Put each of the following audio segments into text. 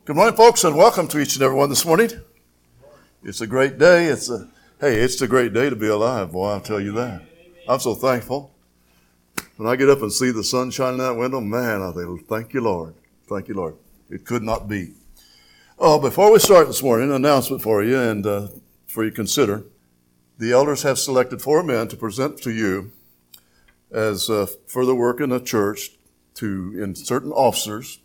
Good morning, folks, and welcome to each and every one this morning. It's a great day. It's a great day to be alive, boy, I'll tell you that. I'm so thankful. When I get up and see the sun shining out that window, man, I think, thank you, Lord. Thank you, Lord. It could not be. Oh, before we start this morning, an announcement for you and for you to consider. The elders have selected 4 men to present to you as further work in the church in certain officers.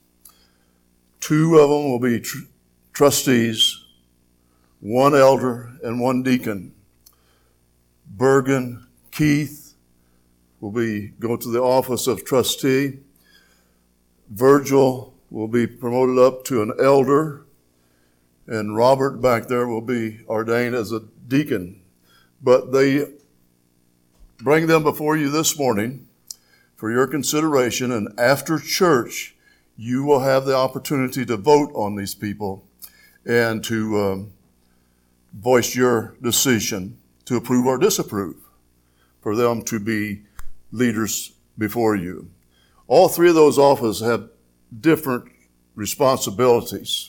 2 of them will be trustees, 1 elder and 1 deacon. Bergen Keith will go to the office of trustee. Virgil will be promoted up to an elder, and Robert back there will be ordained as a deacon. But they bring them before you this morning for your consideration, and after church, you will have the opportunity to vote on these people and to voice your decision to approve or disapprove for them to be leaders before you. All 3 of those offices have different responsibilities.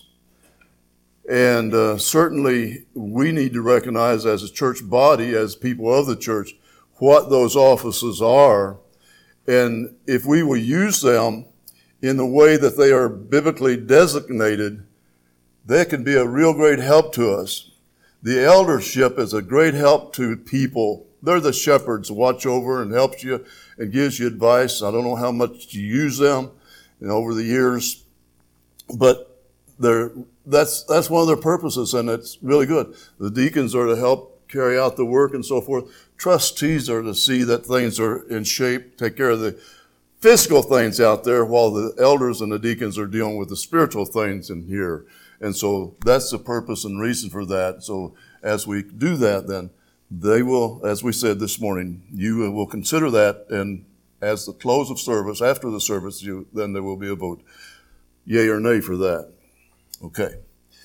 And certainly we need to recognize as a church body, as people of the church, what those offices are. And if we will use them in the way that they are biblically designated, they can be a real great help to us. The eldership is a great help to people. They're the shepherds, watch over and helps you and gives you advice. I don't know how much you use them over the years, but that's one of their purposes, and it's really good. The deacons are to help carry out the work and so forth. Trustees are to see that things are in shape, take care of the physical things out there, while the elders and the deacons are dealing with the spiritual things in here. And so that's the purpose and reason for that. So as we do that, then they will, as we said this morning, you will consider that, and as the close of service, after the service, then there will be a vote, yea or nay for that. Okay.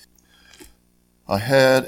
I had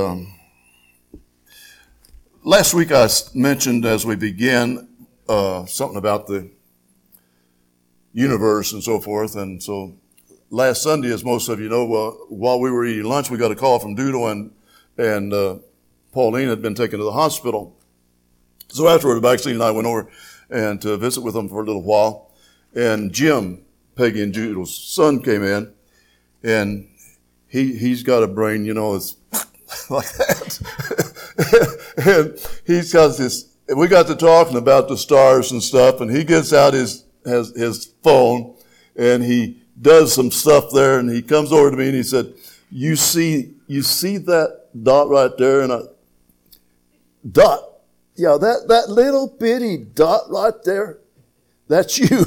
last week I mentioned as we began something about the universe and so forth, and so last Sunday, as most of you know, while we were eating lunch, we got a call from Dudo, and Pauline had been taken to the hospital. So afterward, Maxine and I went over and to visit with them for a little while, and Jim, Peggy and Dudo's son, came in, and he's got a brain, it's like that. And he's got this, we got to talking about the stars and stuff, and he gets out his phone, and he does some stuff there, and he comes over to me and he said, you see that dot right there? And dot? Yeah, that little bitty dot right there, that's you.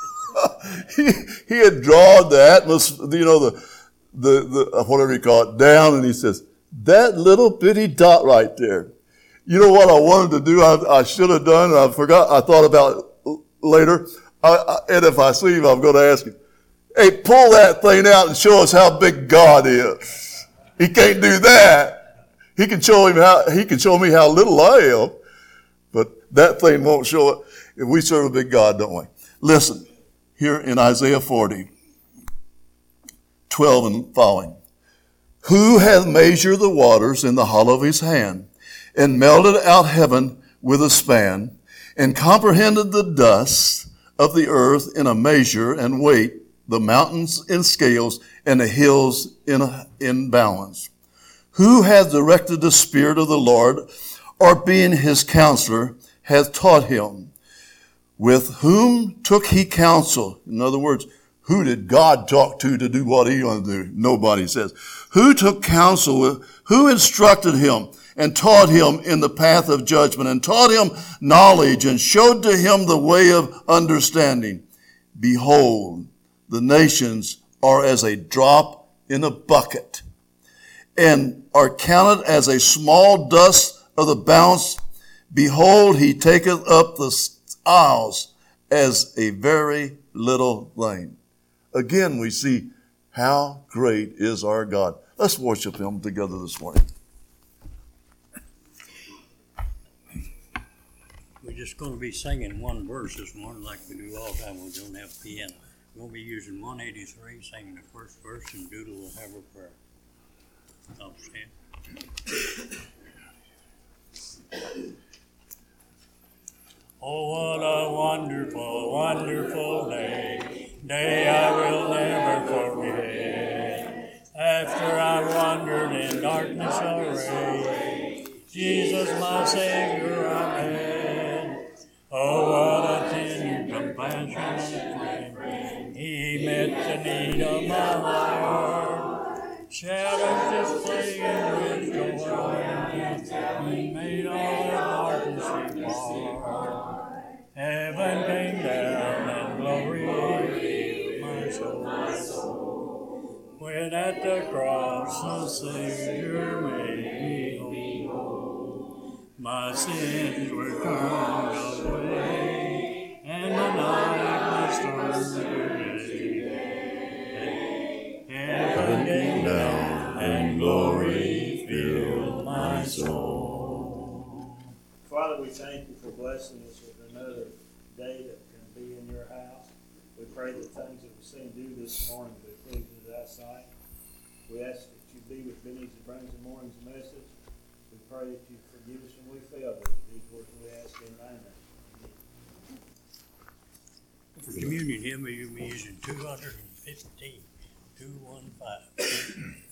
he had drawn the atmosphere, the whatever you call it, down, and he says, that little bitty dot right there. You know what I wanted to do? I should have done, and I forgot, I thought about it later. And if I see him, I'm going to ask him, hey, pull that thing out and show us how big God is. He can't do that. He can show me how little I am, but that thing won't show it. We serve a big God, don't we? Listen, here in Isaiah 40, 12 and following. Who hath measured the waters in the hollow of his hand, and melted out heaven with a span, and comprehended the dust of the earth in a measure, and weight the mountains in scales, and the hills in balance? Who hath directed the Spirit of the Lord, or being his counselor, hath taught him? With whom took he counsel? In other words, who did God talk to do what he wanted to do? Nobody says. Who took counsel with, who instructed him and taught him in the path of judgment, and taught him knowledge, and showed to him the way of understanding? Behold, the nations are as a drop in a bucket, and are counted as a small dust of the balance. Behold, he taketh up the isles as a very little thing. Again, we see how great is our God. Let's worship him together this morning. We're just going to be singing one verse this morning like we do all the time. We don't have piano. We'll be using 183, singing the first verse, and Doodle will have a prayer. I'll stand. Oh, what a wonderful, wonderful day I will never forget. After I wandered in darkness array, Jesus my Savior I met. Oh, what a tender, compassionate friend. He met the need of my heart. Shadows just playing with joy. He made all the darkness depart. Heaven came down and glory filled my soul. When at the cross the Savior made me whole. My sins were turned away, and my night was turned to day. Heaven came down, and glory filled my soul. Father, we thank you for blessing us with another day that can be in your house. We pray that things that we seen do this morning be pleasing to thy sight. We ask that you be with Benny as he brings the morning's message. We pray that you forgive us when we fail. These words we ask in thy name. For communion hymn, you'll be using 215, 215.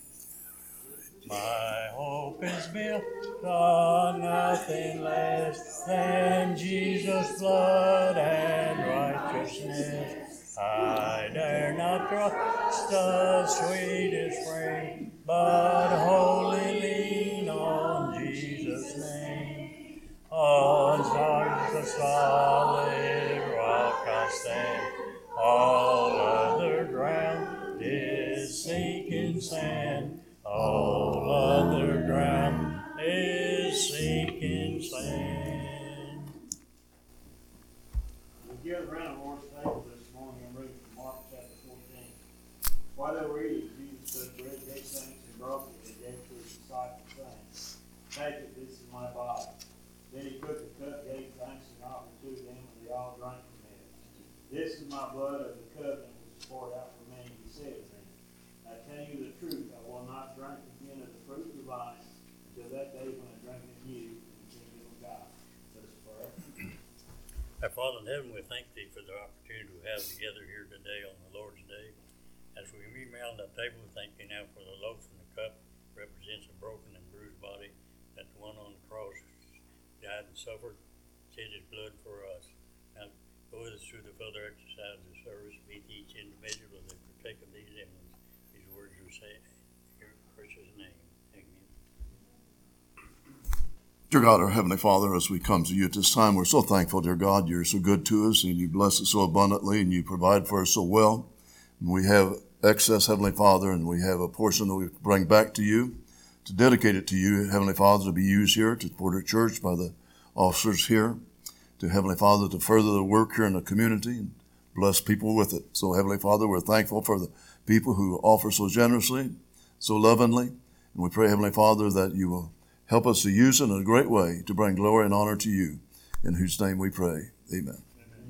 My hope is built on nothing less than Jesus' blood and righteousness. I dare not trust the sweetest frame, but wholly lean on Jesus' name. On the solid rock I stand, all other ground is sinking sand. All other ground is sinking sand. We gather around the Lord's table this morning and read from Mark chapter 14. While they were eating, Jesus took bread, gave thanks, and broke it, and gave to his disciples, saying, Take it, this is my body. Then he took the cup, gave thanks, and offered to them, and they all drank from it. This is my blood of the covenant, which is poured out for many, he said to them. I tell you the truth, I will not drink again of the fruit of the vine until that day when I drink it new in the kingdom of God. Let us pray. Our Father in heaven, we thank thee for the opportunity we have together here today on the Lord's Day. As we meet around the table, we thank thee now for the loaf and the cup represents a broken and bruised body, that the one on the cross died and suffered, shed his blood for us. Now go with us through the further exercise of service, meet each individual as they partake of these emblems. These words you say in your precious name. Amen. Dear God, our Heavenly Father, as we come to you at this time, we're so thankful, dear God, you're so good to us and you bless us so abundantly and you provide for us so well. And we have excess, Heavenly Father, and we have a portion that we bring back to you, to dedicate it to you, Heavenly Father, to be used here to support our church by the officers here, to Heavenly Father, to further the work here in the community and bless people with it. So, Heavenly Father, we're thankful for the people who offer so generously, so lovingly, and we pray, Heavenly Father, that you will help us to use it in a great way to bring glory and honor to you, in whose name we pray. Amen.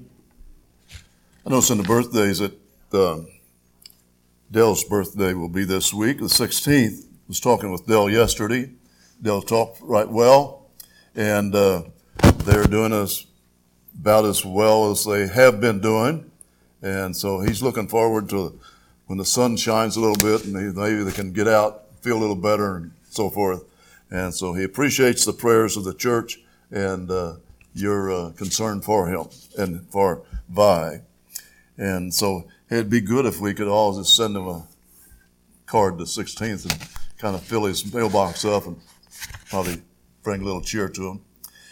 I know some of the birthdays that Dell's birthday will be this week, the 16th. I was talking with Dell yesterday. Dell talked right well, and they're doing about as well as they have been doing. And so he's looking forward to when the sun shines a little bit and maybe they can get out, feel a little better and so forth. And so he appreciates the prayers of the church and your concern for him and for Vi. And so it'd be good if we could all just send him a card the 16th and kind of fill his mailbox up and probably bring a little cheer to him.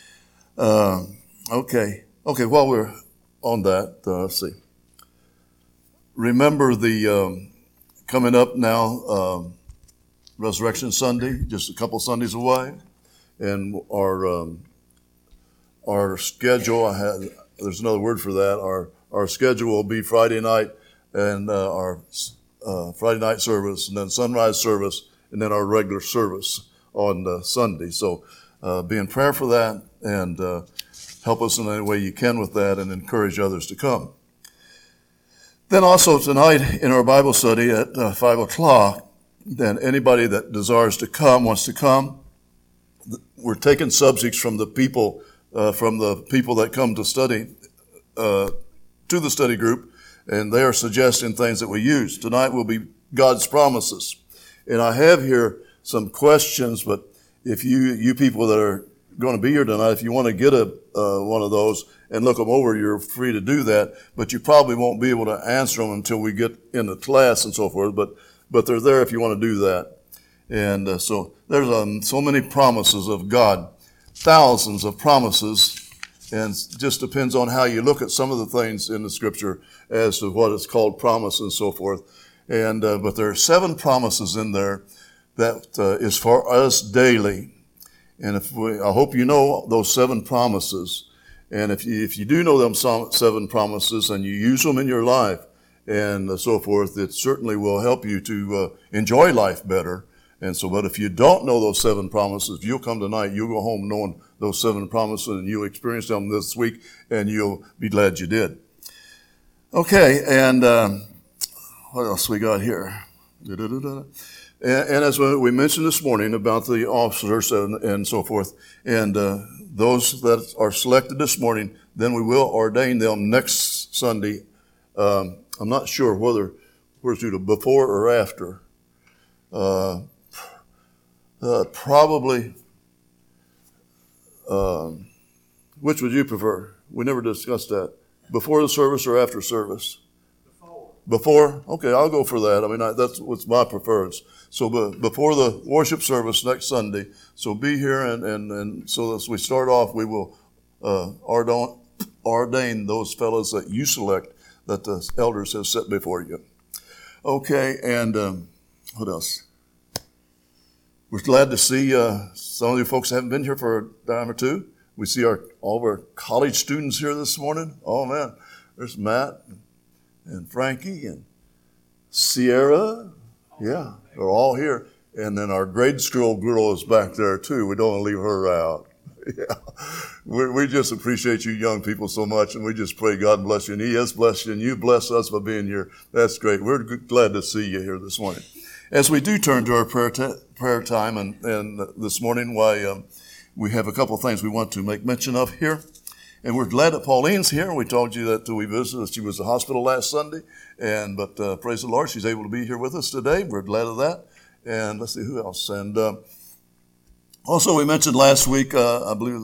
Okay, while we're on that, let's see. Remember the coming up now, Resurrection Sunday, just a couple Sundays away, and our schedule. There's another word for that. Our schedule will be Friday night and our Friday night service, and then sunrise service, and then our regular service on Sunday. So be in prayer for that, and help us in any way you can with that, and encourage others to come. Then also tonight in our Bible study at 5 o'clock, then anybody that desires to come, wants to come, we're taking subjects from the people that come to study, to the study group, and they are suggesting things that we use. Tonight will be God's promises. And I have here some questions, but if you people that are going to be here tonight, if you want to get one of those and look them over, you're free to do that, but you probably won't be able to answer them until we get into class and so forth, but they're there if you want to do that. And so there's so many promises of God, thousands of promises, and it just depends on how you look at some of the things in the Scripture as to what is called promise and so forth. And but there are 7 promises in there that is for us daily. And I hope you know those 7 promises. And if you do know them 7 promises and you use them in your life and so forth, it certainly will help you to enjoy life better. And so, but if you don't know those 7 promises, you'll come tonight, you'll go home knowing those 7 promises, and you'll experience them this week, and you'll be glad you did. Okay, and what else we got here? And as we mentioned this morning about the officers and so forth, and those that are selected this morning, then we will ordain them next Sunday. I'm not sure whether we're due to before or after. Probably, which would you prefer? We never discussed that. Before the service or after service? Before? Okay, I'll go for that. I mean, that's what's my preference. So before the worship service next Sunday, so be here and so as we start off, we will ordain those fellows that you select, that the elders have set before you. Okay, and what else? We're glad to see some of you folks haven't been here for a time or two. We see all of our college students here this morning. Oh, man, there's Matt and Frankie and Sierra. Yeah, they're all here. And then our grade school girl is back there, too. We don't want to leave her out. Yeah, we just appreciate you young people so much, and we just pray God bless you. And He has blessed you, and you bless us by being here. That's great. We're glad to see you here this morning. As we do turn to our prayer time, and this morning, we have a couple of things we want to make mention of here. And we're glad that Pauline's here. We told you that we visited. She was at the hospital last Sunday, but praise the Lord, she's able to be here with us today. We're glad of that. And let's see who else. And also, we mentioned last week, I believe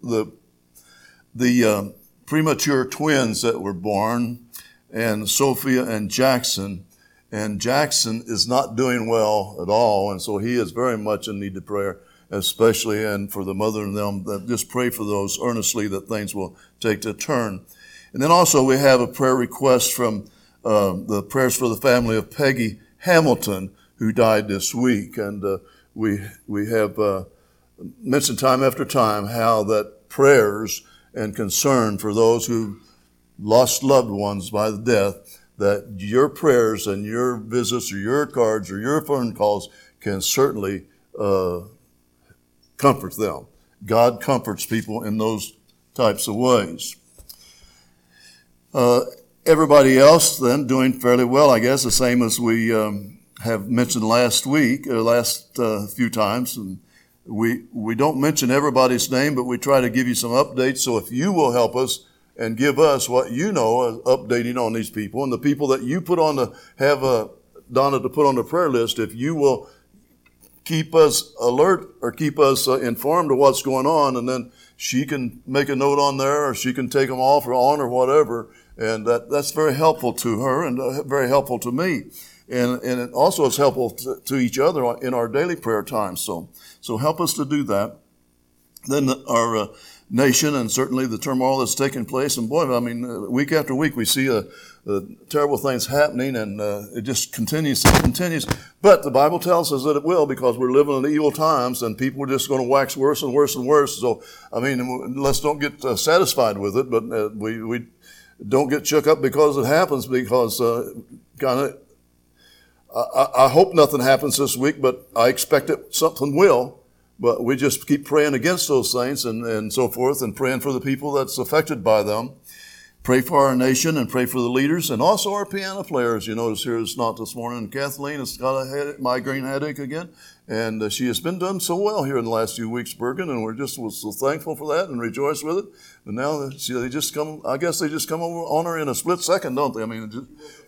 the premature twins that were born, and Sophia and Jackson. And Jackson is not doing well at all, and so he is very much in need of prayer, especially, and for the mother and them, that just pray for those earnestly that things will take a turn. And then also we have a prayer request from the prayers for the family of Peggy Hamilton, who died this week. And we have mentioned time after time how that prayers and concern for those who lost loved ones by the death, that your prayers and your visits or your cards or your phone calls can certainly comfort them. God comforts people in those types of ways. Everybody else then doing fairly well, I guess, the same as we have mentioned last week, or last few times. And we don't mention everybody's name, but we try to give you some updates. So if you will help us and give us what you know, updating on these people, and the people that you put on Donna to put on the prayer list, if you will keep us alert or keep us informed of what's going on, and then she can make a note on there, or she can take them off or on or whatever, and that's very helpful to her and very helpful to me. And it also is helpful to each other in our daily prayer time. So help us to do that. Then our nation and certainly the turmoil that's taking place. And boy, I mean, week after week we see terrible things happening, and it just continues and continues. But the Bible tells us that it will, because we're living in evil times, and people are just going to wax worse and worse and worse. So, I mean, let's don't get satisfied with it, but we don't get shook up because it happens, because I hope nothing happens this week, but I expect that something will. But we just keep praying against those things and so forth, and praying for the people that's affected by them. Pray for our nation and pray for the leaders and also our piano player. As you notice here, it's not this morning. And Kathleen has got a migraine headache again. And she has been done so well here in the last few weeks, Bergen, and we're so thankful for that and rejoice with it. And now they just come, I guess they just come over on her in a split second, don't they? I mean,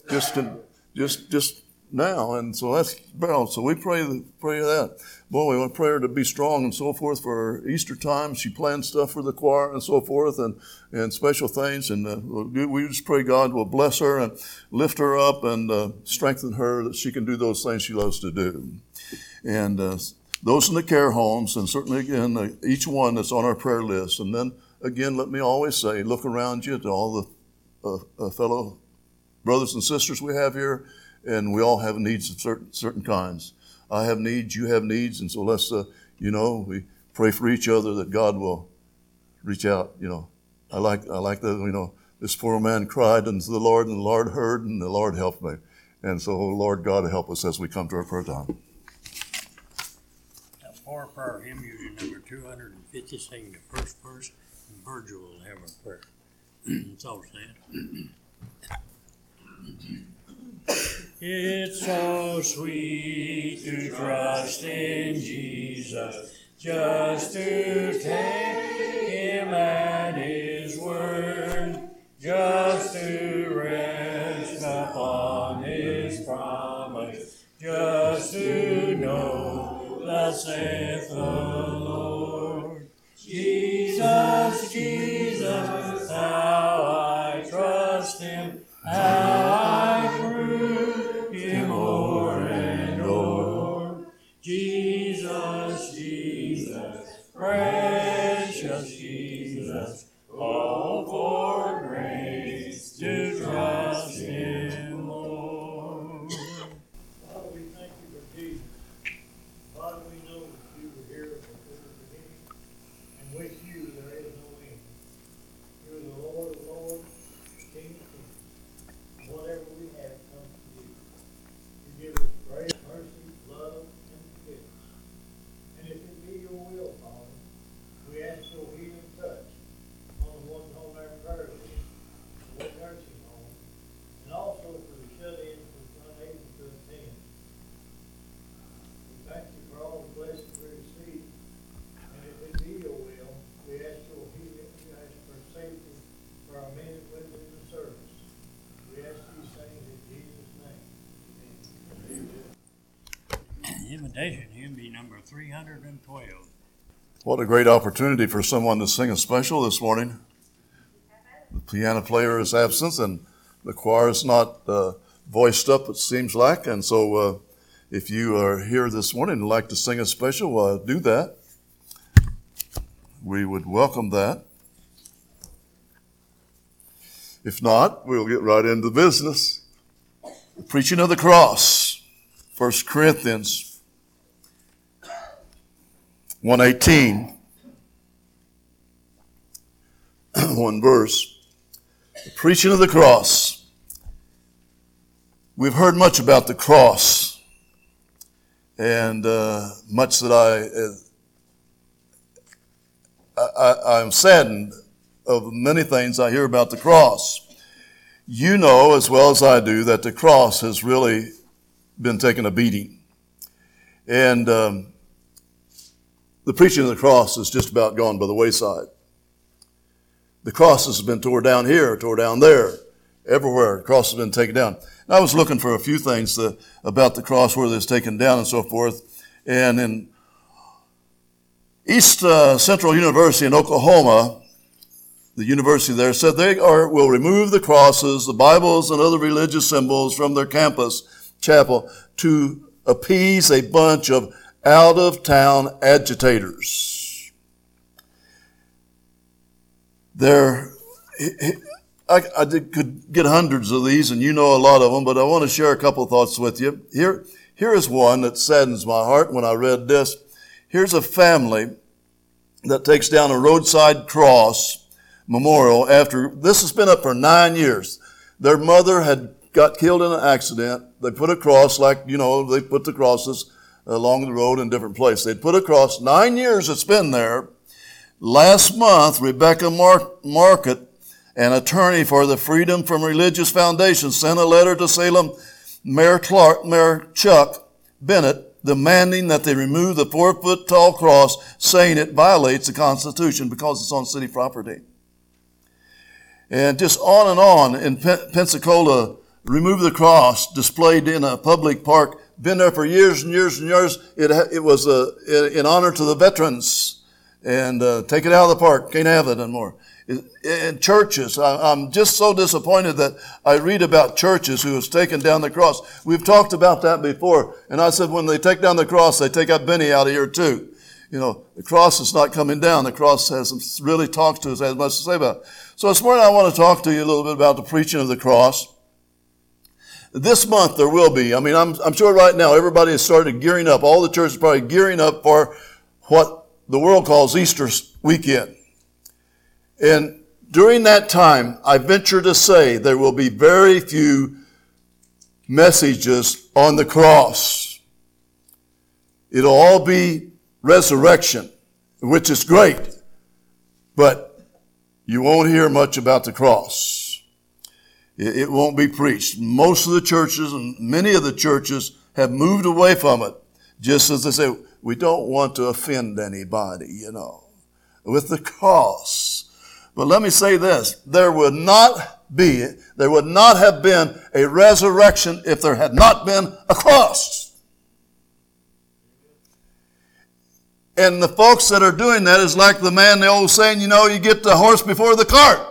just now. And so that's, so we pray that. Boy, we want prayer to be strong and so forth for Easter time. She planned stuff for the choir and so forth and special things. And we just pray God will bless her and lift her up and strengthen her that she can do those things she loves to do. And those in the care homes, and certainly again, each one that's on our prayer list. And then again, let me always say, look around you to all the fellow brothers and sisters we have here, and we all have needs of certain kinds. I have needs, you have needs, and so let's, we pray for each other that God will reach out. I like that, this poor man cried unto the Lord, and the Lord heard, and the Lord helped me. And so, Lord God, help us as we come to our prayer time. For prayer hymn using number 250, singing the first verse, and Virgil will have our prayer. It's all stand. It's so sweet to trust in Jesus, just to take Him at His word, just to rest upon His promise, just to know thus saith the Lord. Jesus, Jesus, how I trust Him, how I prove Him o'er and o'er. Jesus, Jesus, precious Jesus, oh, for grace to trust Him, Lord. Father, we thank you for Jesus. Father, we know that you were here before the beginning, and with you there is no end. You are the Lord of lords, King of kings. Whatever we have comes from you. You give us grace, mercy, love, and forgiveness. And if it be your will, Father, we ask your healing touch on the ones on our prayer list, the nursing home, and also for the shut-ins who are unable to attend. We thank you for all the blessings we receive. And if it be your will, we ask your healing, we ask for safety for our men and women in the service. We ask these things in Jesus' name. Amen. Invitation hymn be number 312. What a great opportunity for someone to sing a special this morning. The piano player is absent and the choir is not voiced up, it seems like. And so if you are here this morning and would like to sing a special, do that. We would welcome that. If not, we'll get right into business. The preaching of the cross. 1 Corinthians 1:18. One verse. The preaching of the cross. We've heard much about the cross, and much that I'm saddened of many things I hear about the cross. You know as well as I do that the cross has really been taking a beating. And the preaching of the cross is just about gone by the wayside. The cross has been tore down here, tore down there, everywhere. The cross has been taken down. And I was looking for a few things about the cross, where it's taken down and so forth. And in East Central University in Oklahoma, the university there said they will remove the crosses, the Bibles, and other religious symbols from their campus chapel to appease a bunch of out-of-town agitators. I could get hundreds of these, and you know a lot of them, but I want to share a couple of thoughts with you. Here is one that saddens my heart when I read this. Here's a family that takes down a roadside cross memorial after, this has been up for 9 years. Their mother had got killed in an accident. They put a cross, like, they put the crosses along the road in different places. They'd put a cross. 9 years it's been there. Last month, Rebecca Market an attorney for the Freedom from Religious Foundation, sent a letter to Salem Mayor Chuck Bennett demanding that they remove the 4-foot-tall cross, saying it violates the Constitution because it's on city property. And just on and on. In Pensacola, remove the cross, displayed in a public park, been there for years and years and years. It was in honor to the veterans. And take it out of the park, can't have it anymore. In churches, I'm just so disappointed that I read about churches who have taken down the cross. We've talked about that before. And I said when they take down the cross, they take out Benny out of here too. You know, the cross is not coming down. The cross really talks to us, has much to say about it. So this morning I want to talk to you a little bit about the preaching of the cross. This month there will be. I mean, I'm sure right now everybody has started gearing up. All the churches are probably gearing up for what the world calls Easter weekend. And during that time, I venture to say there will be very few messages on the cross. It'll all be resurrection, which is great, but you won't hear much about the cross. It won't be preached. Most of the churches and many of the churches have moved away from it, just as they say, we don't want to offend anybody, with the cross. But let me say this, there would not have been a resurrection if there had not been a cross. And the folks that are doing that is like the man, the old saying, you get the horse before the cart.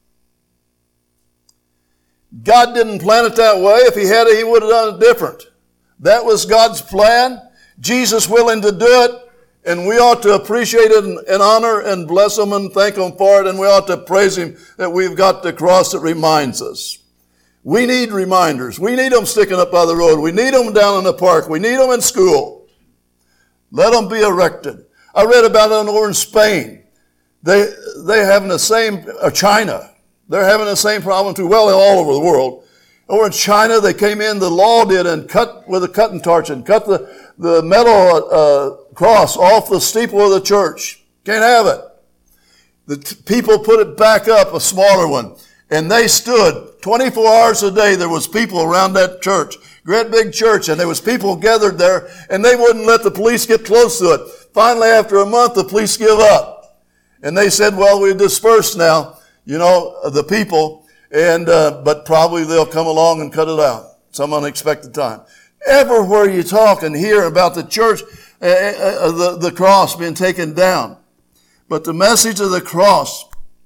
God didn't plan it that way. If he had it, he would have done it different. That was God's plan. Jesus willing to do it. And we ought to appreciate it and honor and bless him and thank him for it. And we ought to praise him that we've got the cross that reminds us. We need reminders. We need them sticking up by the road. We need them down in the park. We need them in school. Let them be erected. I read about it over in Spain. They having the same, China. They're having the same problem too. Well, all over the world. Over in China, they came in, the law did, and cut with a cutting torch and cut the metal cross off the steeple of the church. Can't have it. The people put it back up, a smaller one. And they stood 24 hours a day. There was people around that church. Great big church, and there was people gathered there, and they wouldn't let the police get close to it. Finally, after a month, the police give up. And they said, well, we've dispersed now, the people, and but probably they'll come along and cut it out some unexpected time. Everywhere you talk and hear about the church, the cross being taken down. But the message of the cross,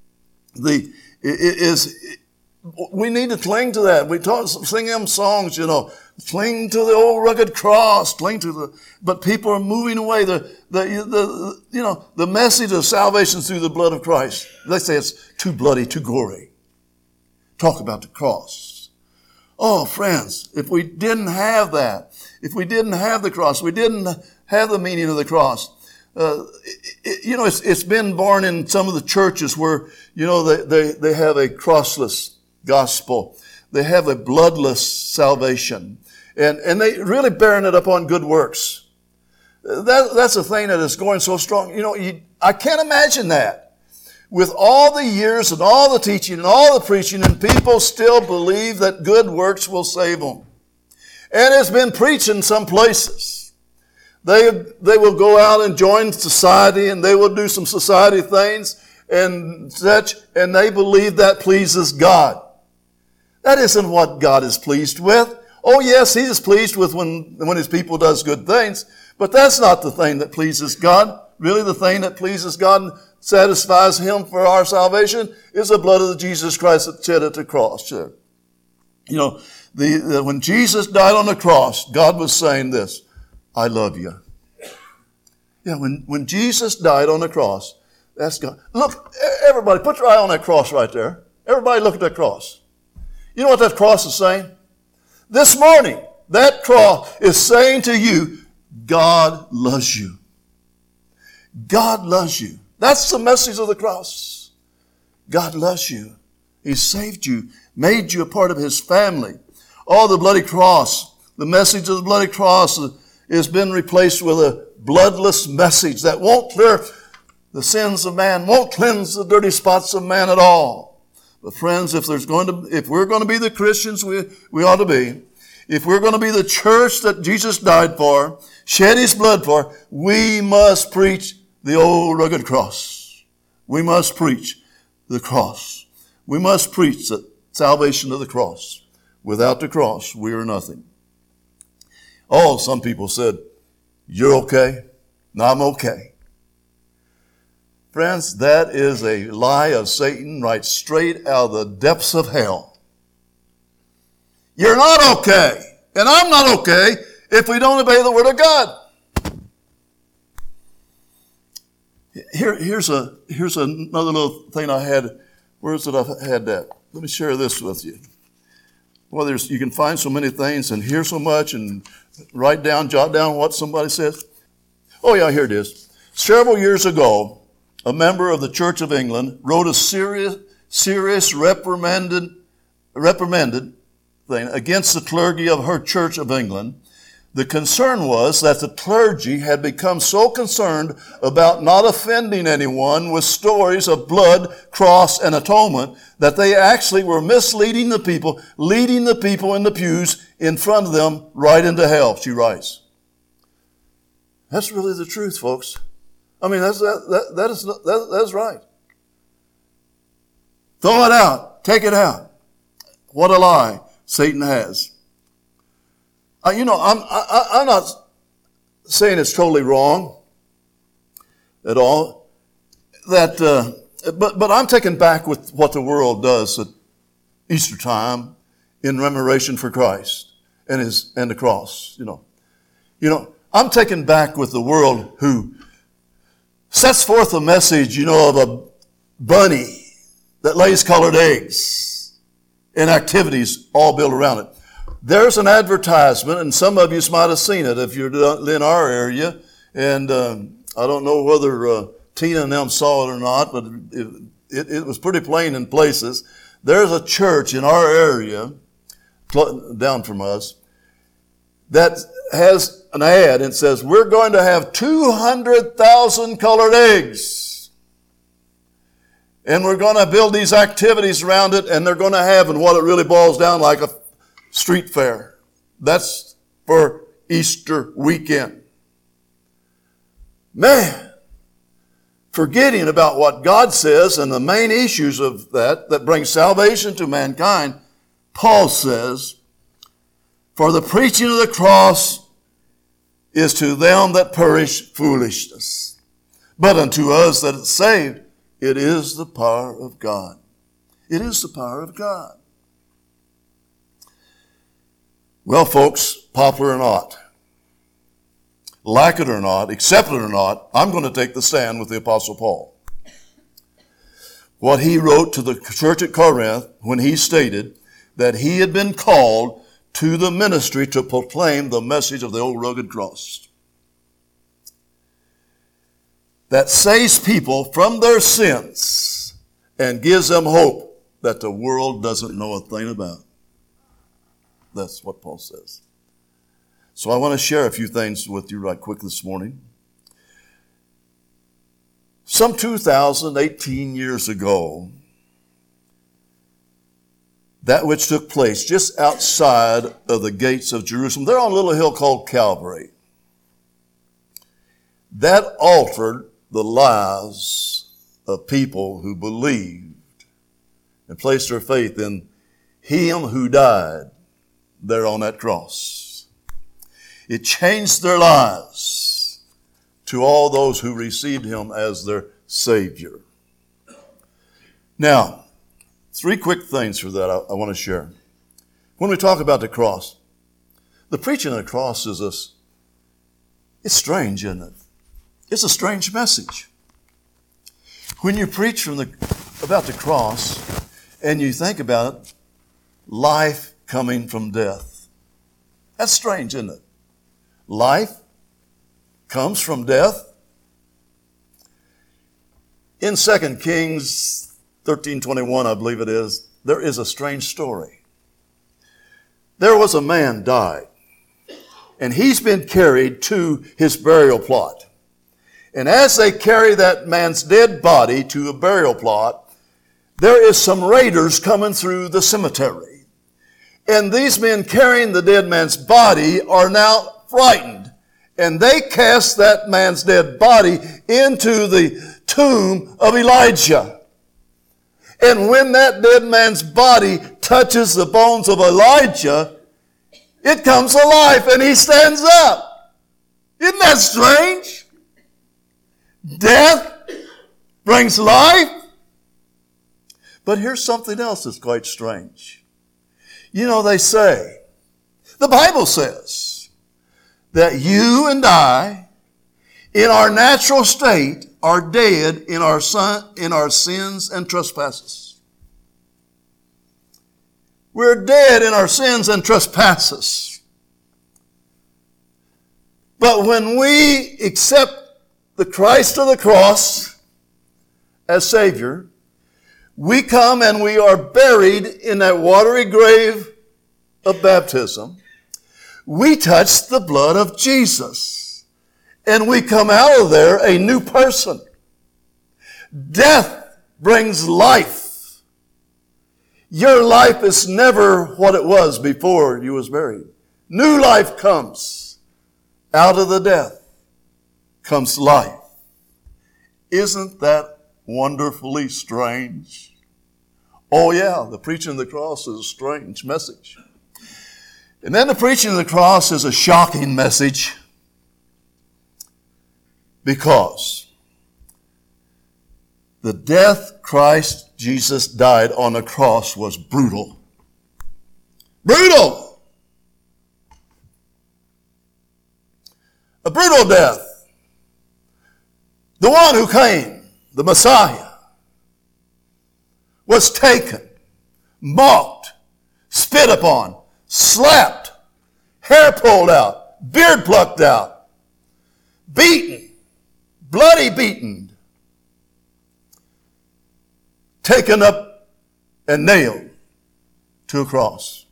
we need to cling to that. We sing them songs, cling to the old rugged cross, but people are moving away. The message of salvation through the blood of Christ. They say it's too bloody, too gory. Talk about the cross. Oh, friends, if we didn't have that, if we didn't have the cross, we didn't have the meaning of the cross. It's been born in some of the churches where, they have a crossless gospel. They have a bloodless salvation. And they really bearing it up on good works. That's a thing that is going so strong. I can't imagine that. With all the years and all the teaching and all the preaching, and people still believe that good works will save them. And it's been preached in some places. They will go out and join society, and they will do some society things and such, and they believe that pleases God. That isn't what God is pleased with. Oh yes, he is pleased with when his people does good things, but that's not the thing that pleases God. Really, the thing that pleases God and satisfies him for our salvation is the blood of Jesus Christ that shed at the cross. Sure. When Jesus died on the cross, God was saying this, I love you. Yeah, when Jesus died on the cross, that's God. Look, everybody, put your eye on that cross right there. Everybody look at that cross. You know what that cross is saying? This morning, that cross is saying to you, God loves you. God loves you. That's the message of the cross. God loves you. He saved you, made you a part of his family. Oh, the bloody cross. The message of the bloody cross has been replaced with a bloodless message that won't clear the sins of man, won't cleanse the dirty spots of man at all. But friends, if we're going to be the Christians we ought to be, if we're going to be the church that Jesus died for, shed his blood for, we must preach the old rugged cross. We must preach the cross. We must preach the salvation of the cross. Without the cross, we are nothing. Oh, some people said, you're okay? No, I'm okay. Friends, that is a lie of Satan right straight out of the depths of hell. You're not okay, and I'm not okay if we don't obey the Word of God. Here's another little thing I had. Where is it I had that? Let me share this with you. Well, you can find so many things and hear so much and jot down what somebody says. Oh yeah, here it is. Several years ago, a member of the Church of England wrote a serious reprimanded thing against the clergy of her Church of England. The concern was that the clergy had become so concerned about not offending anyone with stories of blood, cross, and atonement that they actually were misleading the people, leading the people in the pews in front of them right into hell, she writes. That's really the truth, folks. I mean, that's right. Throw it out. Take it out. What a lie Satan has. I'm not saying it's totally wrong at all. But I'm taken back with what the world does at Easter time in commemoration for Christ and the cross. I'm taken back with the world who sets forth a message, of a bunny that lays colored eggs and activities all built around it. There's an advertisement, and some of you might have seen it if you're in our area. And I don't know whether Tina and them saw it or not, but it was pretty plain in places. There's a church in our area, down from us, that has an ad and says, we're going to have 200,000 colored eggs. And we're going to build these activities around it, and they're going to have, and what it really boils down like a street fair. That's for Easter weekend. Man, forgetting about what God says and the main issues of that bring salvation to mankind, Paul says, for the preaching of the cross is to them that perish foolishness, but unto us that are saved, it is the power of God. It is the power of God. Well, folks, popular or not, like it or not, accept it or not, I'm going to take the stand with the Apostle Paul. What he wrote to the church at Corinth when he stated that he had been called to the ministry to proclaim the message of the old rugged cross that saves people from their sins and gives them hope that the world doesn't know a thing about. That's what Paul says. So I want to share a few things with you right quick this morning. Some 2018 years ago, that which took place just outside of the gates of Jerusalem, they're on a little hill called Calvary. That altered the lives of people who believed and placed their faith in Him who died there on that cross. It changed their lives to all those who received Him as their Savior. Now, three quick things for that I want to share. When we talk about the cross, the preaching of the cross it's strange, isn't it? It's a strange message. When you preach about the cross and you think about it, life coming from death. That's strange, isn't it? Life comes from death. In 2 Kings 13:21, I believe it is, there is a strange story. There was a man died, and he's been carried to his burial plot. And as they carry that man's dead body to a burial plot, there is some raiders coming through the cemetery. And these men carrying the dead man's body are now frightened. And they cast that man's dead body into the tomb of Elijah. And when that dead man's body touches the bones of Elijah, it comes alive and he stands up. Isn't that strange? Death brings life. But here's something else that's quite strange. You know, they say, the Bible says, that you and I, in our natural state, are dead in our sins and trespasses. We're dead in our sins and trespasses. But when we accept the Christ of the cross as Savior, we come and we are buried in that watery grave of baptism. We touch the blood of Jesus, and we come out of there a new person. Death brings life. Your life is never what it was before you was buried. New life comes. Out of the death comes life. Isn't that wonderfully strange? Oh yeah, the preaching of the cross is a strange message. And then the preaching of the cross is a shocking message because the death Christ Jesus died on the cross was brutal. Brutal! A brutal death. The one who came, the Messiah, was taken, mocked, spit upon, slapped, hair pulled out, beard plucked out, beaten, bloody beaten, taken up and nailed to a cross.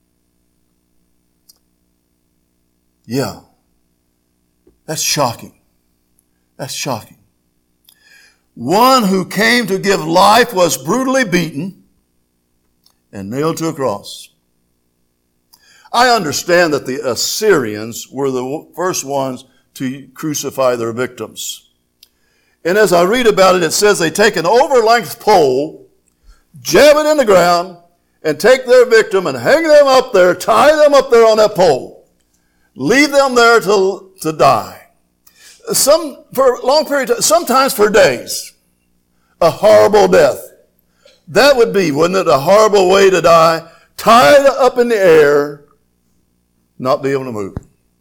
Yeah, that's shocking. That's shocking. One who came to give life was brutally beaten and nailed to a cross. I understand that the Assyrians were the first ones to crucify their victims. And as I read about it, it says they take an over-length pole, jab it in the ground, and take their victim and hang them up there, tie them up there on that pole. Leave them there to die. For a long period of time, sometimes for days. A horrible death. That would be, wouldn't it, a horrible way to die? Tied up in the air, not be able to move.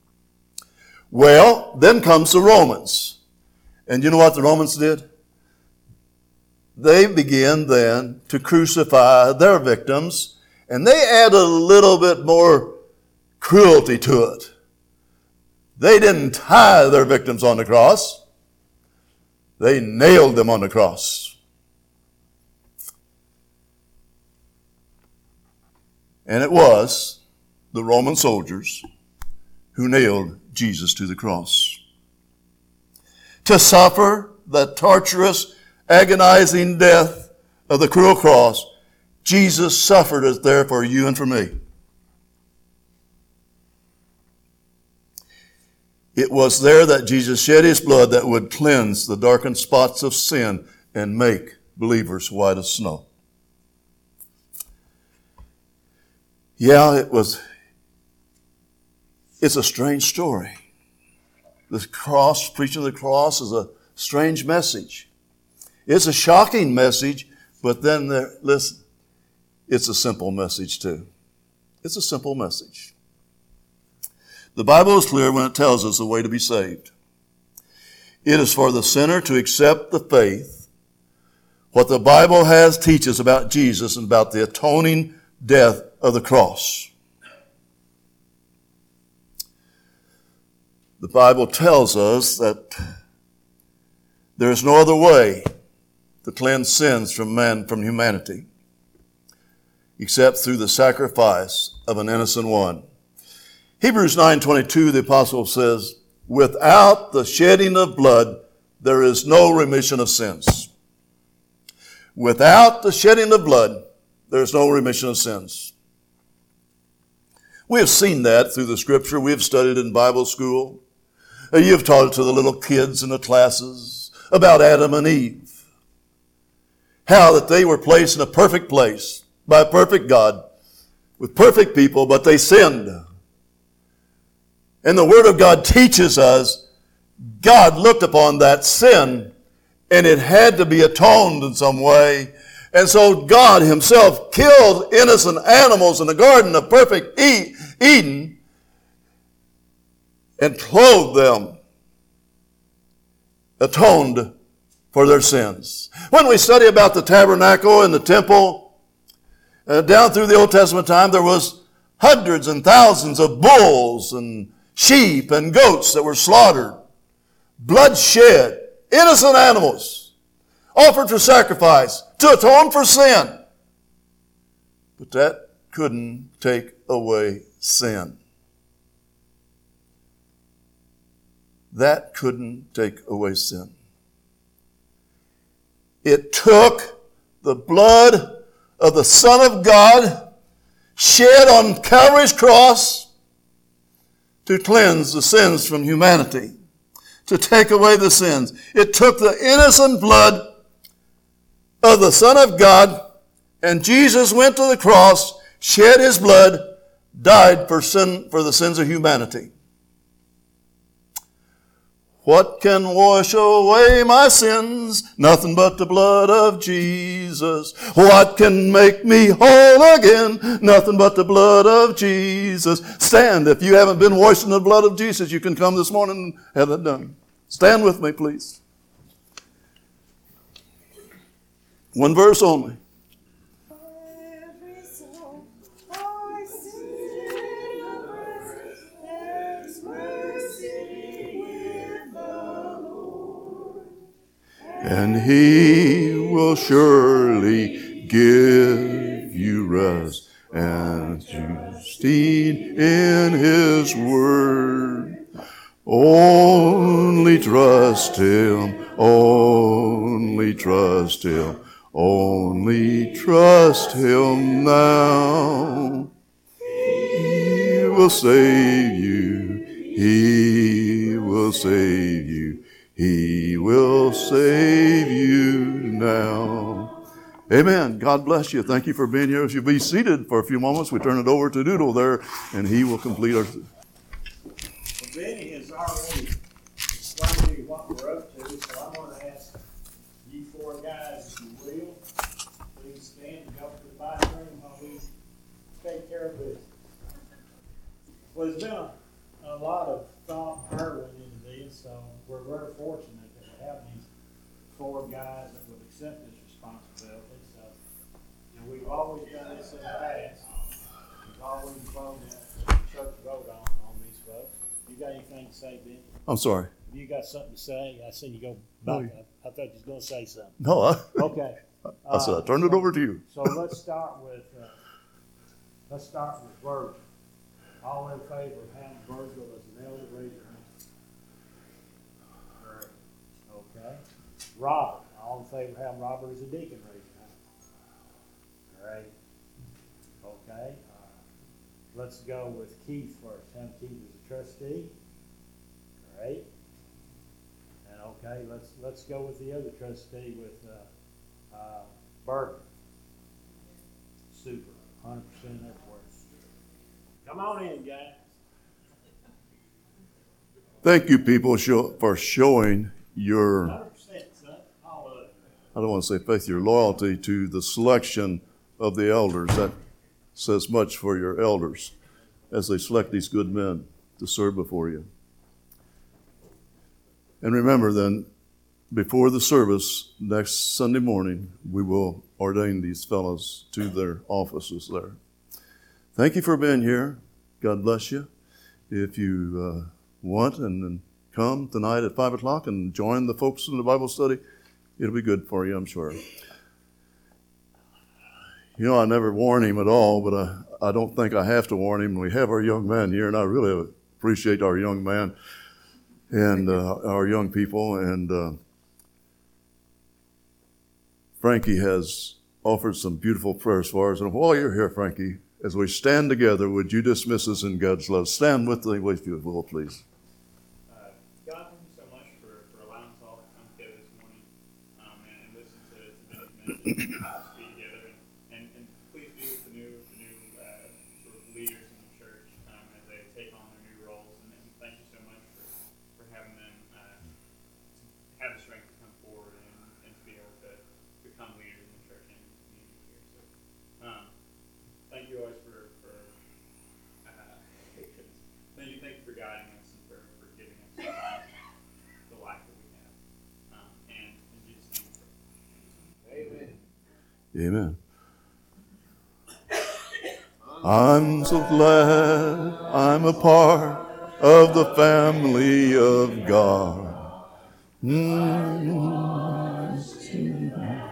Well, then comes the Romans. And you know what the Romans did? They began then to crucify their victims, and they added a little bit more cruelty to it. They didn't tie their victims on the cross. They nailed them on the cross. And it was the Roman soldiers who nailed Jesus to the cross. To suffer the torturous, agonizing death of the cruel cross, Jesus suffered it there for you and for me. It was there that Jesus shed his blood that would cleanse the darkened spots of sin and make believers white as snow. Yeah, it's a strange story. The cross, preaching the cross is a strange message. It's a shocking message, but then listen, it's a simple message too. It's a simple message. The Bible is clear when it tells us the way to be saved. It is for the sinner to accept the faith, what the Bible teaches about Jesus and about the atoning death of the cross. The Bible tells us that there is no other way to cleanse sins from humanity except through the sacrifice of an innocent one. Hebrews 9:22, the apostle says, without the shedding of blood, there is no remission of sins. Without the shedding of blood, there's no remission of sins. We have seen that through the Scripture. We have studied it in Bible school. You've taught it to the little kids in the classes about Adam and Eve. How that they were placed in a perfect place by a perfect God with perfect people, but they sinned. And the Word of God teaches us God looked upon that sin and it had to be atoned in some way. And so God himself killed innocent animals in the Garden of perfect Eden and clothed them, atoned for their sins. When we study about the tabernacle and the temple, down through the Old Testament time, there was hundreds and thousands of bulls and sheep and goats that were slaughtered, blood shed, innocent animals offered for sacrifice to atone for sin. But that couldn't take away sin. That couldn't take away sin. It took the blood of the Son of God shed on Calvary's cross to cleanse the sins from humanity, to take away the sins. It took the innocent blood of the Son of God, and Jesus went to the cross, shed his blood, died for the sins of humanity. What can wash away my sins? Nothing but the blood of Jesus. What can make me whole again? Nothing but the blood of Jesus. Stand. If you haven't been washed in the blood of Jesus, you can come this morning and have that done. Stand with me, please. One verse only. And he will surely give you rest and trusting in his word. Only trust him, only trust him, only trust him now. He will save you, he will save you. He will save you now. Amen. God bless you. Thank you for being here. If you'll be seated for a few moments, we turn it over to Doodle there, and he will complete our... Well, Benny has already explained to you what we're up to, so I'm going to ask you four guys, if you will, please stand and go to the bathroom while we take care of this. Well, there's been a lot of thought and hurling into this, so we're very fortunate that we have these four guys that would accept this responsibility. So, we've always done this in the past. We've always voted, the church vote on these folks. You got anything to say, Ben? I'm sorry. Have you got something to say? I seen you go back. I thought you was going to say something. No, Okay. I said I turned it over to you. So let's start with Virgil. All in favor of having Virgil as an elder, raise your hand. Great. Okay. Robert. All in favor of having Robert as a deacon, raise your hand. Great. Okay. Let's go with Keith first. Have Keith as a trustee. Great. And okay, let's go with the other trustee with Burton. Super. 100% that's worth. Come on in, guys. Thank you, people, for showing your, 100%, son. All of it. I don't want to say faith, your loyalty to the selection of the elders. That says much for your elders as they select these good men to serve before you. And remember then, before the service next Sunday morning, we will ordain these fellows to their offices there. Thank you for being here. God bless you. If you want and come tonight at 5 o'clock and join the folks in the Bible study, it'll be good for you, I'm sure. I never warn him at all, but I don't think I have to warn him. We have our young man here, and I really appreciate our young man and our young people. And Frankie has offered some beautiful prayers for us. And while you're here, Frankie, as we stand together, would you dismiss us in God's love? Stand with me, if you will, please. God, thank you so much for allowing us all to come together this morning and listen to Benny's message, speak together, and please be with the new sort of leaders in the church as they take on their new roles. And thank you so much for having them have the strength to come forward and to be able to become leaders in the church and in the community here. So, thank you always for thank you for guiding us and for giving us the life that we have. And in Jesus' name we pray. Amen. I'm so glad I'm a part of the family of God.